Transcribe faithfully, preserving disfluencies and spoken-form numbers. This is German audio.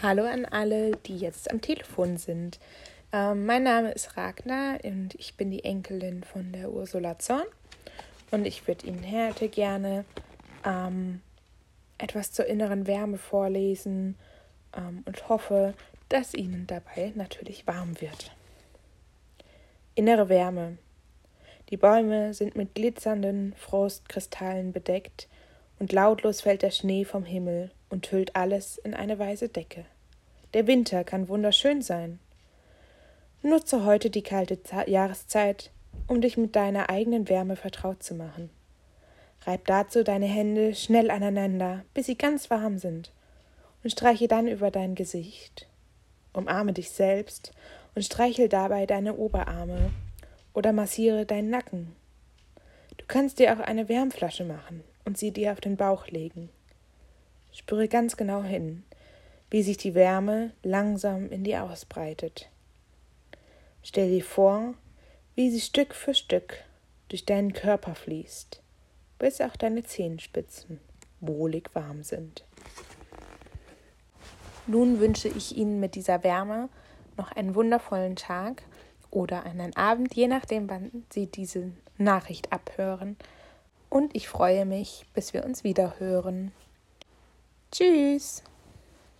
Hallo an alle, die jetzt am Telefon sind. Ähm, mein Name ist Ragnar und ich bin die Enkelin von der Ursula Zorn. Und ich würde Ihnen heute gerne ähm, etwas zur inneren Wärme vorlesen ähm, und hoffe, dass Ihnen dabei natürlich warm wird. Innere Wärme. Die Bäume sind mit glitzernden Frostkristallen bedeckt und lautlos fällt der Schnee vom Himmel und hüllt alles in eine weiße Decke. Der Winter kann wunderschön sein. Nutze heute die kalte Jahreszeit, um dich mit deiner eigenen Wärme vertraut zu machen. Reib dazu deine Hände schnell aneinander, bis sie ganz warm sind, und streiche dann über dein Gesicht. Umarme dich selbst und streichel dabei deine Oberarme oder massiere deinen Nacken. Du kannst dir auch eine Wärmflasche machen und sie dir auf den Bauch legen. Spüre ganz genau hin, wie sich die Wärme langsam in dir ausbreitet. Stell dir vor, wie sie Stück für Stück durch deinen Körper fließt, bis auch deine Zehenspitzen wohlig warm sind. Nun wünsche ich Ihnen mit dieser Wärme noch einen wundervollen Tag oder einen Abend, je nachdem, wann Sie diese Nachricht abhören. Und ich freue mich, bis wir uns wieder hören. Tschüss!